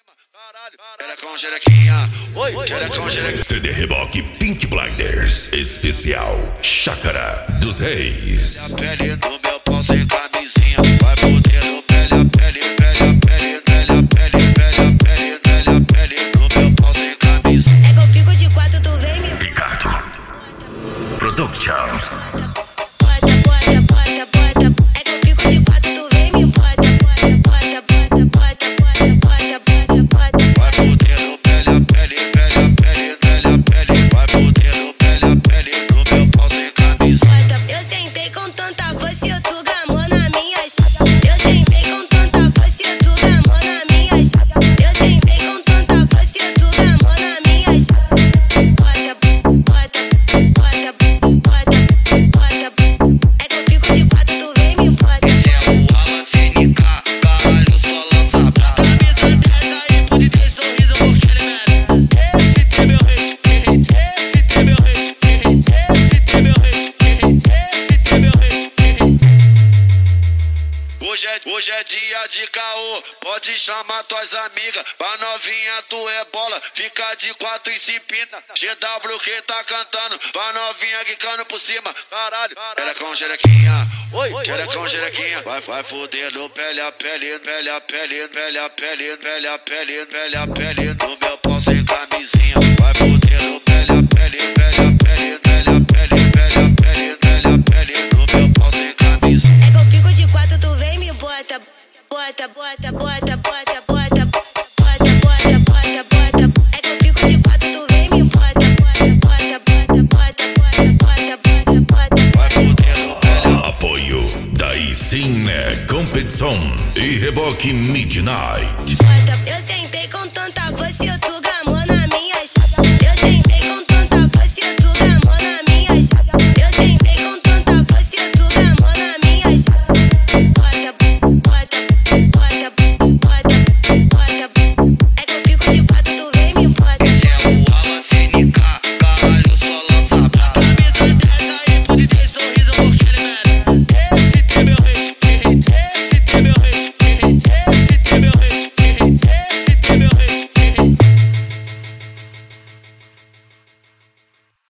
Xerecão, xerequinha. Oi, xerecão, xerequinha. CD Reboque Pink Blinders, especial Chácara dos Reis. Pele no meu pau sem camisinha, vai fudendo pele a pele, pele a pele, pele a pele, pele a pele, pele a pele no meu pau sem camisinha. É que eu fico de quatro, tu vem me Ricardo Productions. bota, bota, bota, bota. É que eu fico de quatro, tu vem me bota, bota, bota, bota, bota, bota, bota, bota. Vai fudendo pele a pele, pele a pele, pele a pele, vai fudendo pele a pele no meu pau sem camisinha. Eu sentei com tanta força e tu gamou na minha chapa. Eu sentei com tanta força e tu gamou na minha chapa. Eu sentei com tanta força e tu gamou na minha chapa. Bota, bota, bota, bota, bota. É que eu fico de quatro, tu vem me bota. É o Alan CNK, caralho, só lança braba. Camisa 10 aí, pude ter sorriso porque ele merece. Esse tem meu respeito, esse tem meu respeito, esse tem meu respeito, esse tem meu respeito. Hoje é dia de caô, pode chamar tuas amigas. Pra novinha tu é bola, fica de quatro e se empina. GW que tá cantando, pra novinha quicando por cima. Caralho, xerecão, xerequinha. Oi, xerecão, xerequinha. Vai fudendo pele a pele, pele a pele, pele a pele, pele a pele, pele a pele no meu pau sem camisinha. Vai fudendo pele a pele, pele a pele, pele a pele, pele a pele, pele a pele no meu pau sem camisinha. É que eu fico de quatro, tu vem me bota, bota, bota, bota, bota, bota, bota, bota, bota, bota. É que eu fico de quatro, tu vem me bota, bota, bota, bota, bota, bota, bota, bota. Vai fudendo pele a Apoio Daí Sim é Competição e Reboque Midnight.